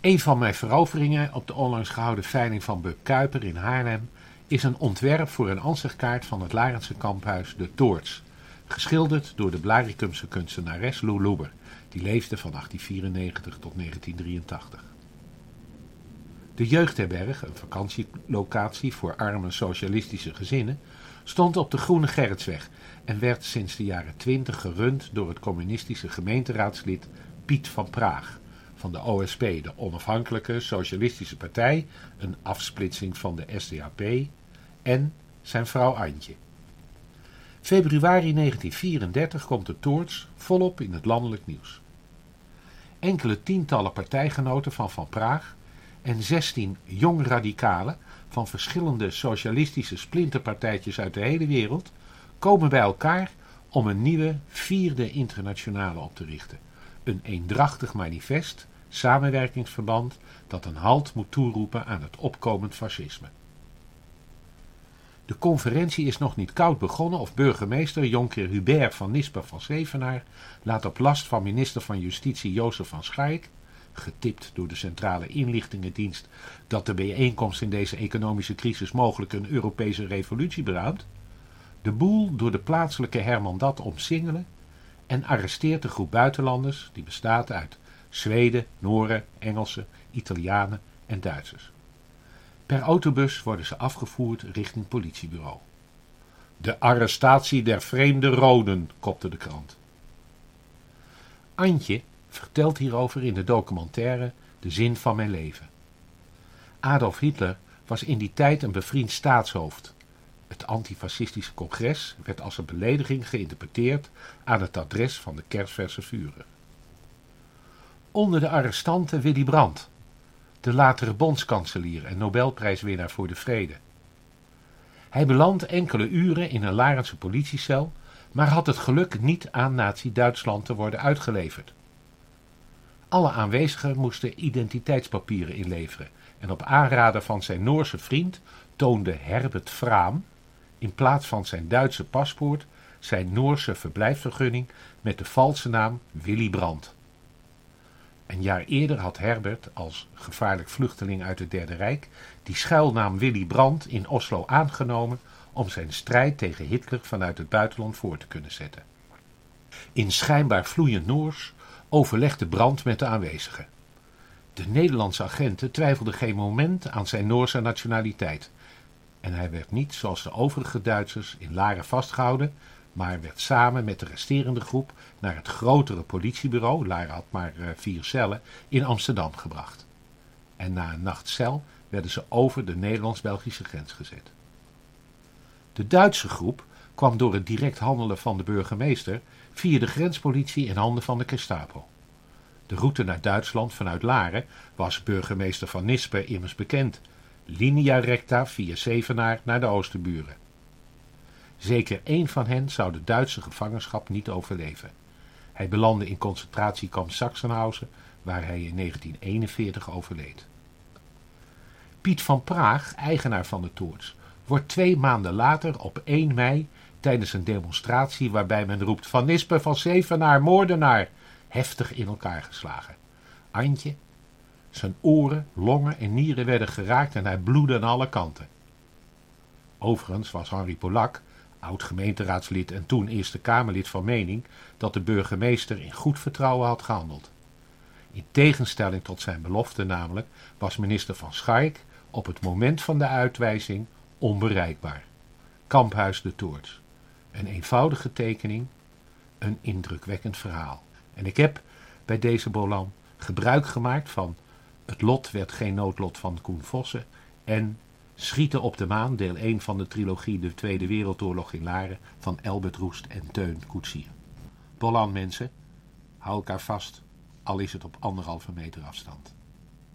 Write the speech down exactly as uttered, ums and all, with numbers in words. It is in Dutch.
Een van mijn veroveringen op de onlangs gehouden veiling van Buk Kuiper in Haarlem is een ontwerp voor een ansichtkaart van het Larentse kamphuis De Toorts, geschilderd door de Blaricumse kunstenares Lou Loeber, die leefde van achttien vierennegentig tot negentien drieëntachtig. De jeugdherberg, een vakantielocatie voor arme socialistische gezinnen, stond op de Groene Gerritsweg en werd sinds de jaren twintig gerund door het communistische gemeenteraadslid Piet van Praag van de O S P, de Onafhankelijke Socialistische Partij, een afsplitsing van de S D A P, en zijn vrouw Antje. Februari negentien vierendertig komt de Toorts volop in het landelijk nieuws. Enkele tientallen partijgenoten van Van Praag en zestien jong radicalen van verschillende socialistische splinterpartijtjes uit de hele wereld komen bij elkaar om een nieuwe vierde internationale op te richten. Een eendrachtig manifest, samenwerkingsverband dat een halt moet toeroepen aan het opkomend fascisme. De conferentie is nog niet koud begonnen of burgemeester Jonker Hubert van Nispen van Zevenaar laat op last van minister van Justitie Jozef van Schaik, getipt door de Centrale Inlichtingendienst dat de bijeenkomst in deze economische crisis mogelijk een Europese revolutie beraamt, de boel door de plaatselijke Hermandat omsingelen en arresteert de groep buitenlanders die bestaat uit Zweden, Nooren, Engelsen, Italianen en Duitsers. Per autobus worden ze afgevoerd richting politiebureau. De arrestatie der vreemde Roden, kopte de krant. Antje vertelt hierover in de documentaire De Zin van mijn leven. Adolf Hitler was in die tijd een bevriend staatshoofd. Het antifascistische congres werd als een belediging geïnterpreteerd aan het adres van de kersverse Führer. Onder de arrestanten Willy Brandt, de latere bondskanselier en Nobelprijswinnaar voor de vrede. Hij belandt enkele uren in een Larentse politiecel, maar had het geluk niet aan Nazi-Duitsland te worden uitgeleverd. Alle aanwezigen moesten identiteitspapieren inleveren en op aanraden van zijn Noorse vriend toonde Herbert Fraam in plaats van zijn Duitse paspoort zijn Noorse verblijfsvergunning met de valse naam Willy Brandt. Een jaar eerder had Herbert als gevaarlijk vluchteling uit het Derde Rijk die schuilnaam Willy Brandt in Oslo aangenomen om zijn strijd tegen Hitler vanuit het buitenland voor te kunnen zetten. In schijnbaar vloeiend Noors overlegde Brandt met de aanwezigen. De Nederlandse agenten twijfelden geen moment aan zijn Noorse nationaliteit en hij werd niet zoals de overige Duitsers in Laren vastgehouden, maar werd samen met de resterende groep naar het grotere politiebureau, Laren had maar uh, vier cellen, in Amsterdam gebracht. En na een nacht cel werden ze over de Nederlands-Belgische grens gezet. De Duitse groep kwam door het direct handelen van de burgemeester via de grenspolitie in handen van de Gestapo. De route naar Duitsland vanuit Laren was burgemeester van Nispen immers bekend. Linea recta via Zevenaar naar de Oosterburen. Zeker één van hen zou de Duitse gevangenschap niet overleven. Hij belandde in concentratiekamp Sachsenhausen, waar hij in negentien eenenveertig overleed. Piet van Praag, eigenaar van de Toorts, wordt twee maanden later op één mei tijdens een demonstratie waarbij men roept Van Nispen van Zevenaar, moordenaar, heftig in elkaar geslagen. Antje, zijn oren, longen en nieren werden geraakt en hij bloedde aan alle kanten. Overigens was Henri Polak, oud-gemeenteraadslid en toen Eerste Kamerlid, van mening dat de burgemeester in goed vertrouwen had gehandeld. In tegenstelling tot zijn belofte namelijk was minister van Schaik op het moment van de uitwijzing onbereikbaar. Kamphuis De Toorts. Een eenvoudige tekening, een indrukwekkend verhaal. En ik heb bij deze Bolan gebruik gemaakt van Het lot werd geen noodlot van Koen Vossen en Schieten op de maan, deel één van de trilogie De Tweede Wereldoorlog in Laren van Elbert Roest en Teun Koetsier. Bolan mensen, hou elkaar vast, al is het op anderhalve meter afstand.